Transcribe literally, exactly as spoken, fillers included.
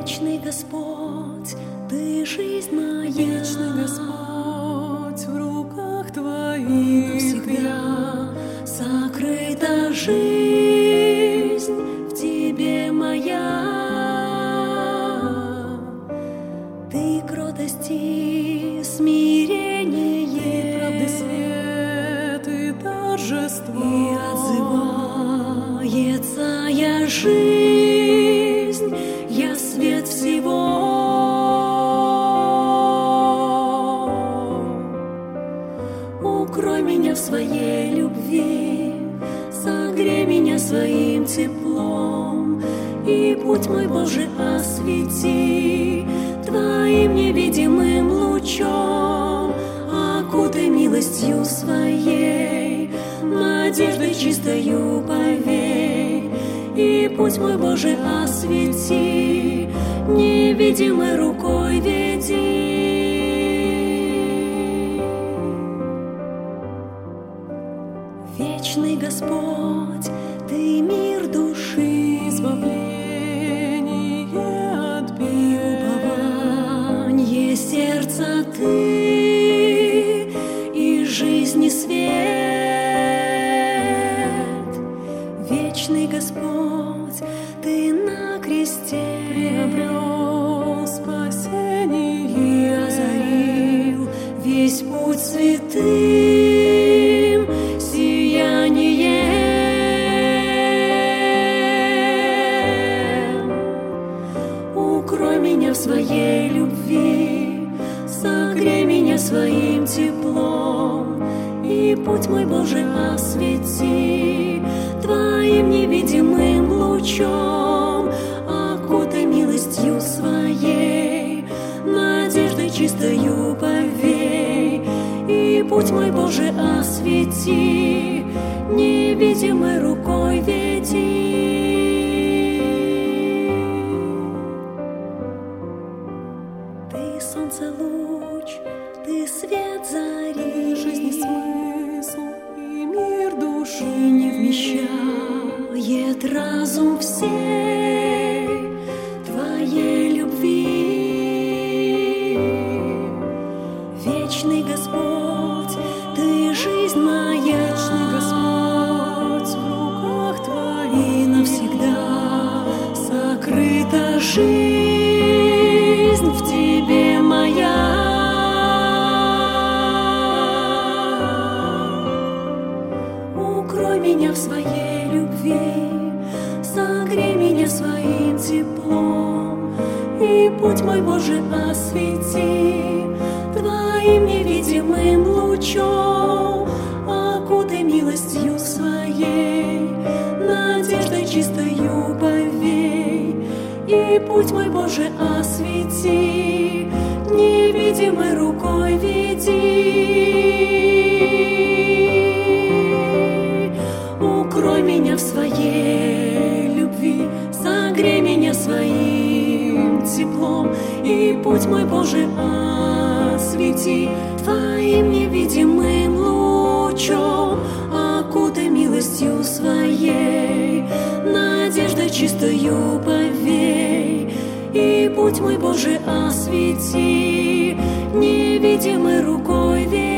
Вечный Господь, Ты жизнь моя, Вечный Господь, в руках Твоих навсегда сокрыта жизнь в Тебе моя. Ты кротость и смирение, правды свет и торжество, и отзывается я жизнь, я свет всего. Укрой меня в своей любви, согрей меня своим теплом, и путь мой, Боже, освети Твоим невидимым лучом. Окутай милостью своей, надеждой чистою повей, и путь мой, Боже, освети, невидимой рукой веди. Вечный Господь, Ты мир души, избавление от бед, и упование сердца Ты, и жизни свет. Вечный Господь, Ты на кресте приобрел спасение и озарил весь путь святым сиянием. Укрой меня в своей любви, согрей меня своим теплом, и путь мой, Боже, освети Твоим невидимым лучом. Окутай милостью своей, надеждой чистою повей, и путь мой, Боже, освети, невидимой рукой веди. Ты солнце луч, Ты свет зари, жизни смысл и мир и души. не вмещает разум всей Твоей любви. Вечный Господь, Ты жизнь моя, Вечный Господь, в руках и Твоих навсегда сокрыта жизнь в Тебе моя. Укрой меня в своей любви, согрей меня своим теплом, и путь мой, Боже, освети Твоим невидимым лучом. Окутай милостью своей, надеждой чистою повей, и путь мой, Боже, освети, невидимой рукой веди. Укрой меня в своей любви, согрей меня своим теплом, и путь мой, Боже, освети Твоим невидимым лучом. Окутай милостью своей, надеждой чистою повей, и путь мой, Боже, освети, невидимой рукой веди.